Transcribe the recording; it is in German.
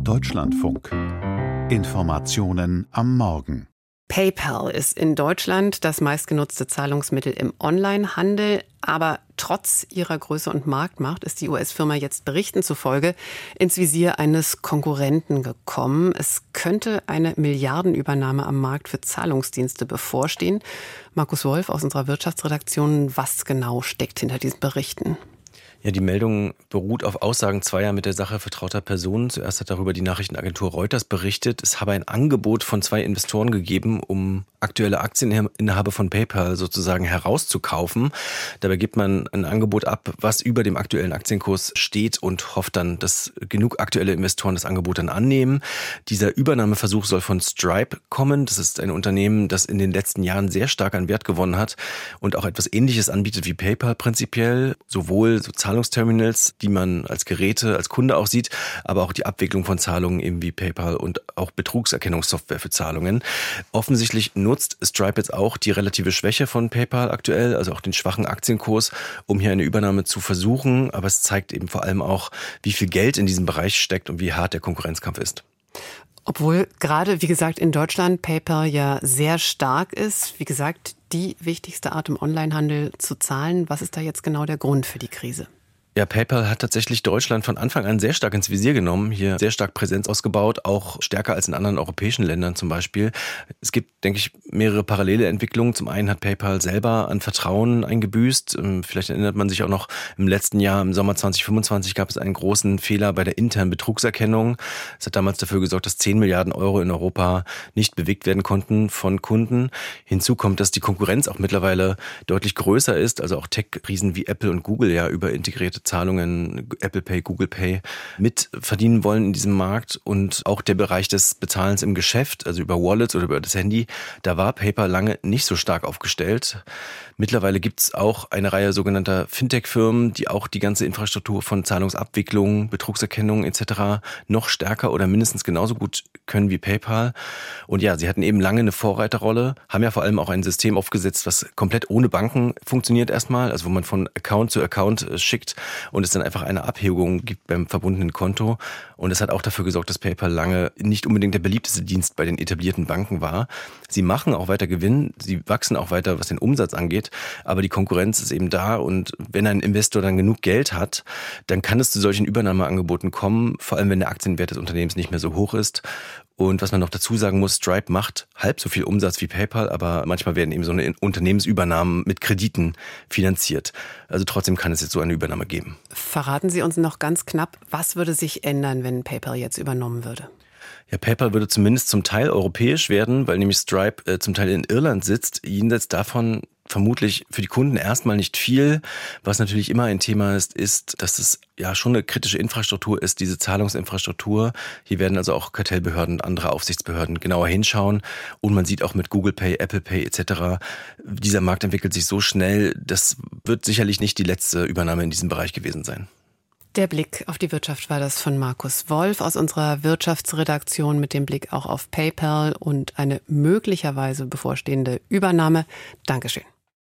Deutschlandfunk. Informationen am Morgen. PayPal ist in Deutschland das meistgenutzte Zahlungsmittel im Onlinehandel. Aber trotz ihrer Größe und Marktmacht ist die US-Firma jetzt Berichten zufolge ins Visier eines Konkurrenten gekommen. Es könnte eine Milliardenübernahme am Markt für Zahlungsdienste bevorstehen. Markus Wolf aus unserer Wirtschaftsredaktion, was genau steckt hinter diesen Berichten? Ja, die Meldung beruht auf Aussagen zweier mit der Sache vertrauter Personen. Zuerst hat darüber die Nachrichtenagentur Reuters berichtet. Es habe ein Angebot von zwei Investoren gegeben, um aktuelle Aktieninhaber von PayPal sozusagen herauszukaufen. Dabei gibt man ein Angebot ab, was über dem aktuellen Aktienkurs steht und hofft dann, dass genug aktuelle Investoren das Angebot dann annehmen. Dieser Übernahmeversuch soll von Stripe kommen. Das ist ein Unternehmen, das in den letzten Jahren sehr stark an Wert gewonnen hat und auch etwas Ähnliches anbietet wie PayPal prinzipiell. Sowohl so Zahlungsterminals, die man als Geräte, als Kunde auch sieht, aber auch die Abwicklung von Zahlungen eben wie PayPal und auch Betrugserkennungssoftware für Zahlungen. Offensichtlich nutzt Stripe jetzt auch die relative Schwäche von PayPal aktuell, also auch den schwachen Aktienkurs, um hier eine Übernahme zu versuchen. Aber es zeigt eben vor allem auch, wie viel Geld in diesem Bereich steckt und wie hart der Konkurrenzkampf ist. Obwohl gerade, wie gesagt, in Deutschland PayPal ja sehr stark ist. Wie gesagt, die wichtigste Art im Onlinehandel zu zahlen. Was ist da jetzt genau der Grund für die Krise? Ja, PayPal hat tatsächlich Deutschland von Anfang an sehr stark ins Visier genommen, hier sehr stark Präsenz ausgebaut, auch stärker als in anderen europäischen Ländern zum Beispiel. Es gibt, denke ich, mehrere parallele Entwicklungen. Zum einen hat PayPal selber an Vertrauen eingebüßt. Vielleicht erinnert man sich auch noch, im letzten Jahr, im Sommer 2025, gab es einen großen Fehler bei der internen Betrugserkennung. Das hat damals dafür gesorgt, dass 10 Milliarden Euro in Europa nicht bewegt werden konnten von Kunden. Hinzu kommt, dass die Konkurrenz auch mittlerweile deutlich größer ist, also auch Tech-Riesen wie Apple und Google ja über integrierte Zahlungen, Apple Pay, Google Pay, mit verdienen wollen in diesem Markt. Und auch der Bereich des Bezahlens im Geschäft, also über Wallets oder über das Handy, da war PayPal lange nicht so stark aufgestellt. Mittlerweile gibt es auch eine Reihe sogenannter Fintech-Firmen, die auch die ganze Infrastruktur von Zahlungsabwicklung, Betrugserkennung etc. noch stärker oder mindestens genauso gut können wie PayPal. Und ja, sie hatten eben lange eine Vorreiterrolle, haben ja vor allem auch ein System aufgesetzt, was komplett ohne Banken funktioniert erstmal, also wo man von Account zu Account schickt und es dann einfach eine Abhebung gibt beim verbundenen Konto. Und das hat auch dafür gesorgt, dass PayPal lange nicht unbedingt der beliebteste Dienst bei den etablierten Banken war. Sie machen auch weiter Gewinn, sie wachsen auch weiter, was den Umsatz angeht, aber die Konkurrenz ist eben da und wenn ein Investor dann genug Geld hat, dann kann es zu solchen Übernahmeangeboten kommen, vor allem wenn der Aktienwert des Unternehmens nicht mehr so hoch ist. Und was man noch dazu sagen muss, Stripe macht halb so viel Umsatz wie PayPal, aber manchmal werden eben so eine Unternehmensübernahmen mit Krediten finanziert. Also trotzdem kann es jetzt so eine Übernahme geben. Verraten Sie uns noch ganz knapp, was würde sich ändern, wenn PayPal jetzt übernommen würde? Ja, PayPal würde zumindest zum Teil europäisch werden, weil nämlich Stripe zum Teil in Irland sitzt. Jenseits davon vermutlich für die Kunden erstmal nicht viel. Was natürlich immer ein Thema ist, dass es ja schon eine kritische Infrastruktur ist, diese Zahlungsinfrastruktur. Hier werden also auch Kartellbehörden, andere Aufsichtsbehörden genauer hinschauen. Und man sieht auch mit Google Pay, Apple Pay etc., dieser Markt entwickelt sich so schnell, das wird sicherlich nicht die letzte Übernahme in diesem Bereich gewesen sein. Der Blick auf die Wirtschaft war das von Markus Wolf aus unserer Wirtschaftsredaktion mit dem Blick auch auf PayPal und eine möglicherweise bevorstehende Übernahme. Dankeschön.